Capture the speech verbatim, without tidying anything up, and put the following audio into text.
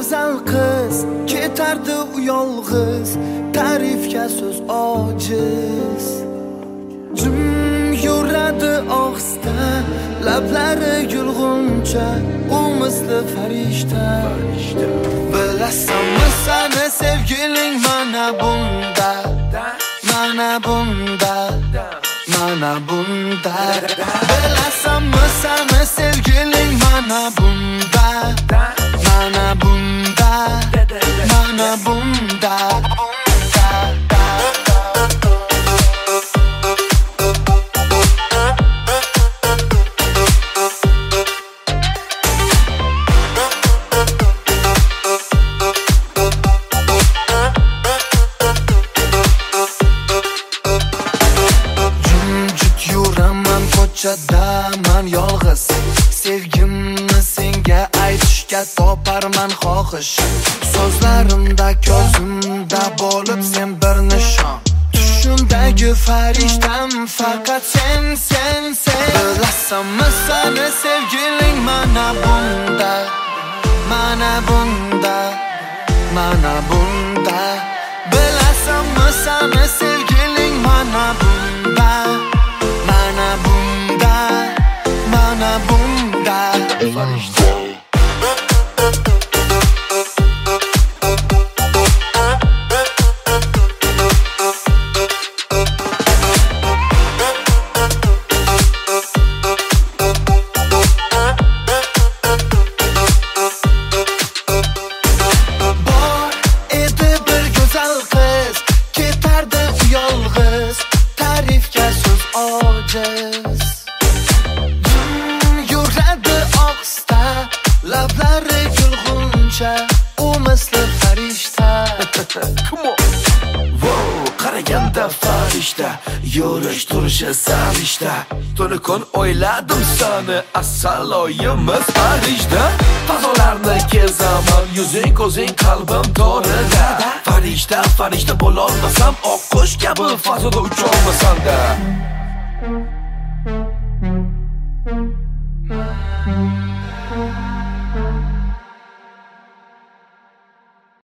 go'zal qiz ketardi u yolg'iz, ta'rifga so'z ojiz. Jim yuradi ohista, lablari gulg'uncha, u misli farishta. Bilasanmi seni sevgiling mana bunda, mana bunda, mana bunda. Bilasanmi seni sevgiling mana bunda, mana bunda, mana bunda. Man yolg'iz sevgimni senga aytishga toparman xohish. So'zlarimda ko'zimda bo'lib sen bir nishon, tushimdagi farishtam faqat sen, sen, sen. Bilasanmi seni sevgiling mana bunda, mana bunda, mana bunda. Bilasanmi seni sevgiling mana bunda, mana bunda, mana bunda. Farishta. Bor edi bir go'zal qiz, ketardi u yolg'iz, ta'rifga so'z ojiz. Lablari gulg'uncha, u misli farishta. Come on. Wow, qaraganda farishta, yurish turishi sarishta. Tuni kun o'yladim seni, asaloyimiz farishta. Fazolarni kezaman, yuzing ko'zing qalbim to'rida. Farishta, farishta bo'lolmasam, oq qush kabi fazoda ucholmasam-da.